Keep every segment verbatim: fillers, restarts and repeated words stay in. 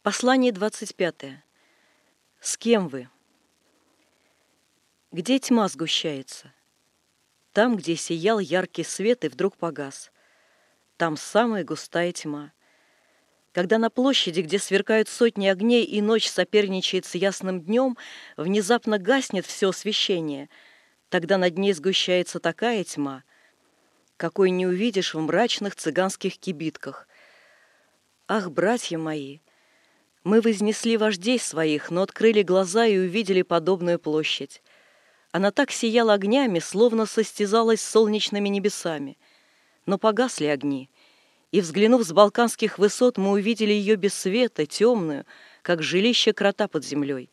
Послание двадцать пятое. С кем вы? Где тьма сгущается? Там, где сиял яркий свет и вдруг погас. Там самая густая тьма. Когда на площади, где сверкают сотни огней, и ночь соперничает с ясным днем, внезапно гаснет все освещение, тогда над ней сгущается такая тьма, какой не увидишь в мрачных цыганских кибитках. Ах, братья мои! Мы вознесли вождей своих, но открыли глаза и увидели подобную площадь. Она так сияла огнями, словно состязалась с солнечными небесами. Но погасли огни, и, взглянув с балканских высот, мы увидели ее без света, темную, как жилище крота под землей.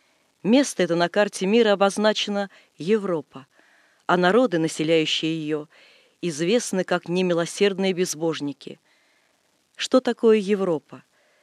Место это на карте мира обозначено Европа, а народы, населяющие ее, известны как немилосердные безбожники. Что такое Европа?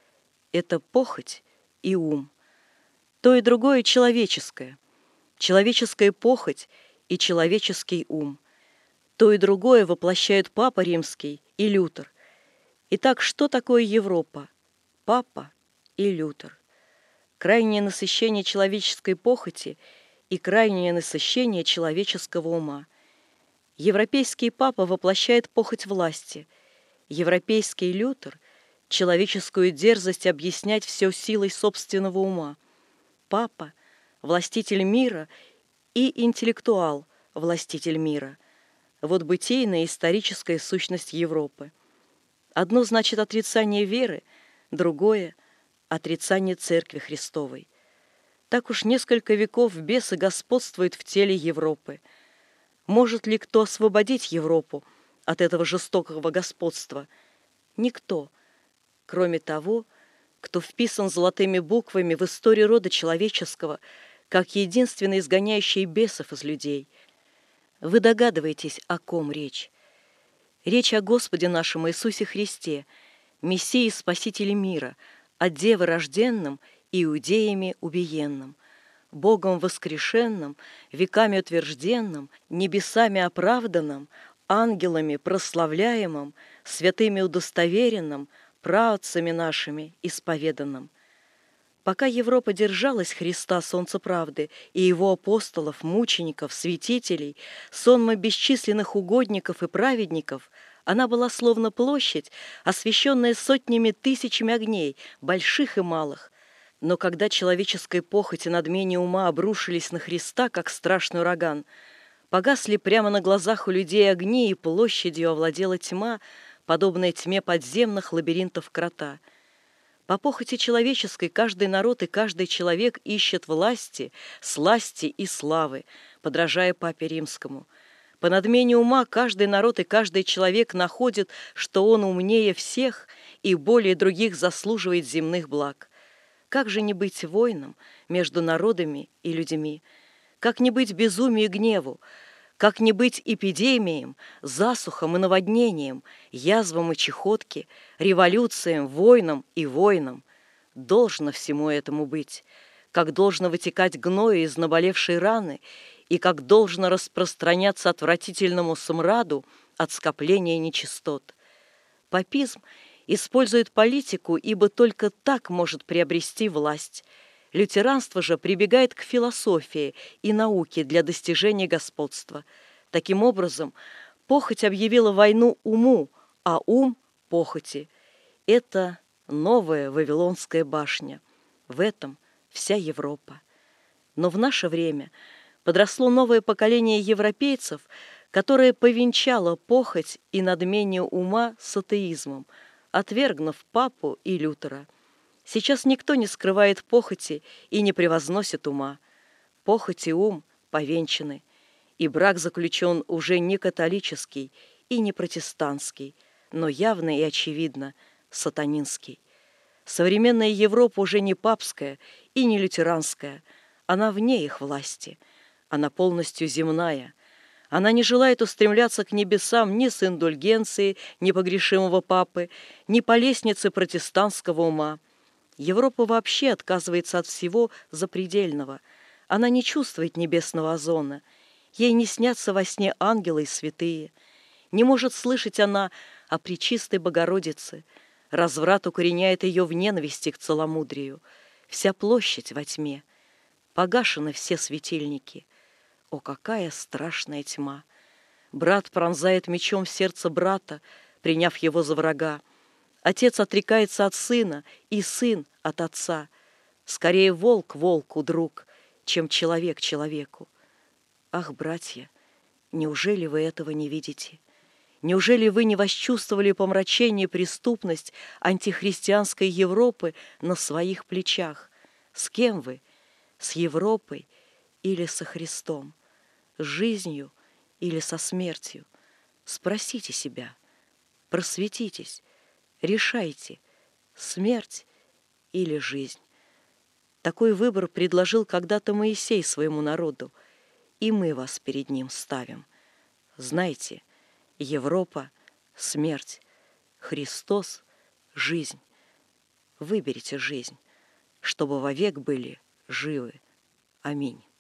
Это похоть и ум. То и другое человеческое. Человеческая похоть и человеческий ум. То и другое воплощают Папа Римский и Лютер. Итак, что такое Европа? Папа и Лютер. Крайнее насыщение человеческой похоти и крайнее насыщение человеческого ума. Европейский Папа воплощает похоть власти. Европейский Лютер – человеческую дерзость объяснять все силой собственного ума. Папа – властитель мира и интеллектуал – властитель мира. Вот бытийная историческая сущность Европы. Одно значит отрицание веры, другое – отрицание Церкви Христовой. Так уж несколько веков бесы господствуют в теле Европы. Может ли кто освободить Европу от этого жестокого господства? Никто, кроме того, кто вписан золотыми буквами в историю рода человеческого, как единственный изгоняющий бесов из людей. Вы догадываетесь, о ком речь. Речь о Господе нашем Иисусе Христе, Мессии Спасителе мира, о Деве рожденном, иудеями убиенном, Богом воскрешенном, веками утвержденном, небесами оправданном, ангелами прославляемом, святыми удостоверенном, праотцами нашими исповеданным. Пока Европа держалась Христа, солнца правды, и его апостолов, мучеников, святителей, сонма бесчисленных угодников и праведников, она была словно площадь, освещенная сотнями тысячами огней, больших и малых. Но когда человеческая похоть и надмение ума обрушились на Христа, как страшный ураган, погасли прямо на глазах у людей огни, и площадью овладела тьма, подобная тьме подземных лабиринтов крота. По похоти человеческой каждый народ и каждый человек ищет власти, сласти и славы, подражая Папе Римскому. По надмению ума каждый народ и каждый человек находит, что он умнее всех и более других заслуживает земных благ. Как же не быть войном между народами и людьми? Как не быть безумию и гневу? Как не быть эпидемиям, засухам и наводнениям, язвам и чехотке, революциям, войнам и войнам? Должно всему этому быть, как должно вытекать гною из наболевшей раны и как должно распространяться отвратительному смраду от скопления нечистот. Папизм использует политику, ибо только так может приобрести власть. Лютеранство же прибегает к философии и науке для достижения господства. Таким образом, похоть объявила войну уму, а ум – похоти. Это новая Вавилонская башня. В этом вся Европа. Но в наше время подросло новое поколение европейцев, которое повенчало похоть и надмение ума с атеизмом, отвергнув Папу и Лютера. Сейчас никто не скрывает похоти и не превозносит ума. Похоть и ум повенчаны, и брак заключен уже не католический и не протестантский, но явно и очевидно сатанинский. Современная Европа уже не папская и не лютеранская, она вне их власти, она полностью земная. Она не желает устремляться к небесам ни с индульгенцией непогрешимого папы, ни по лестнице протестантского ума. Европа вообще отказывается от всего запредельного. Она не чувствует небесного озона. Ей не снятся во сне ангелы и святые. Не может слышать она о Пречистой Богородице. Разврат укореняет ее в ненависти к целомудрию. Вся площадь во тьме. Погашены все светильники. О, какая страшная тьма! Брат пронзает мечом сердце брата, приняв его за врага. Отец отрекается от сына, и сын от отца. Скорее волк волку друг, чем человек человеку. Ах, братья, неужели вы этого не видите? Неужели вы не восчувствовали помрачение и преступность антихристианской Европы на своих плечах? С кем вы? С Европой или со Христом? С жизнью или со смертью? Спросите себя, просветитесь, решайте, смерть или жизнь. Такой выбор предложил когда-то Моисей своему народу, и мы вас перед ним ставим. Знайте, Европа — смерть, Христос — жизнь. Выберите жизнь, чтобы вовек были живы. Аминь.